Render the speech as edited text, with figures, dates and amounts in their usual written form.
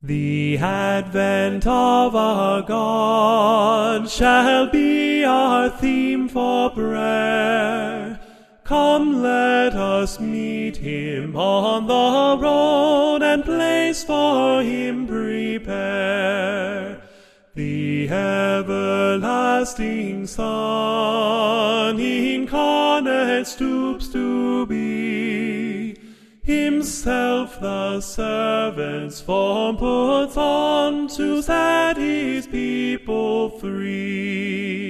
The advent of our God shall be our theme for prayer. Come, let us meet him on the road and place for him prepare. The everlasting Son incarnate stoops to be. Himself the servant's form puts on to set his people free.